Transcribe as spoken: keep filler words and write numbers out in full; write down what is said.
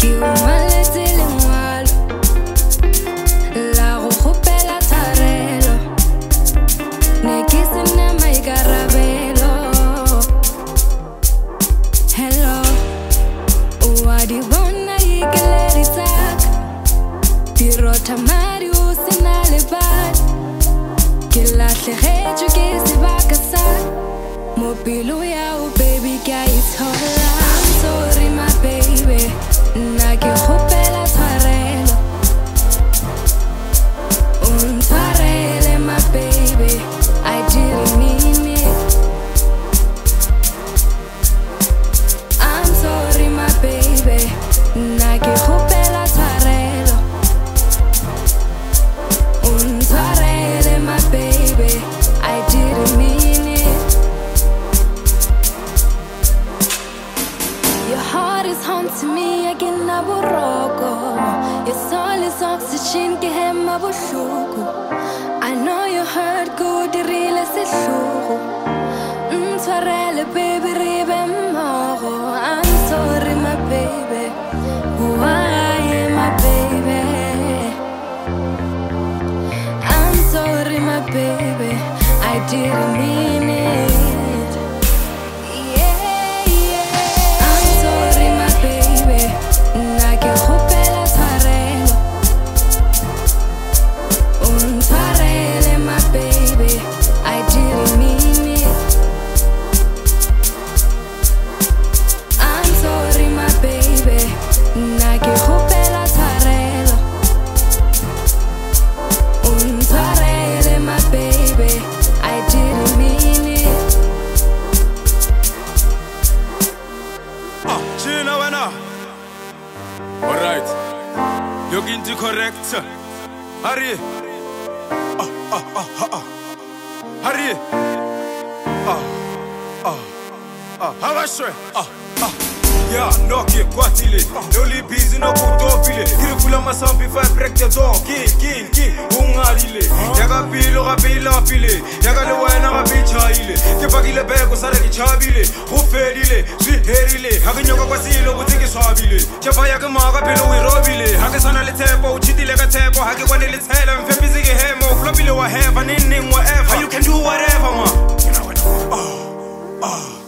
Tamari usinale bad Kila tlhegetšwe ke sebaka sa Mo pelo ya o baby ka itshola I'm sorry my baby Nna ke kgopela tshwarelo O ntshwarele my baby I didn't mean it I'm sorry my baby Nna ke kgopela tshwarelo To me again na boroko Your soul is oxygen ke hema bohloko I know you hurt go dirile sehlogo Ntshwarele baby ribe mmogo I'm sorry my baby Why my baby I'm sorry my baby I didn't mean it Alright, you're going to correct. Hurry. Ah, ah, ah, ah, ah. Hurry. Ah, ah, ah. How was it? Ah, ah. Yeah, no, keep quatile. No li busy, no kutopile. Kiri kula masam before I break the door. Kill, kill, kill. Ungalile. Yaga pilo, ga pila pile. Yaga le wena ga bichaile. Ke pakile beko sara ke chabile. Go fedile, swi herile. Ha ke nyoka kwa silo botse ke swabile. Chefa ya ke maga pelo we robile. Ha ke sana le tshepo, o chitile ka tshepo. Ha ke kwane le tshela, mfe busy ke hemo. Flopile wa have, ning ning whatever. You can do whatever, ma. Ah, ah.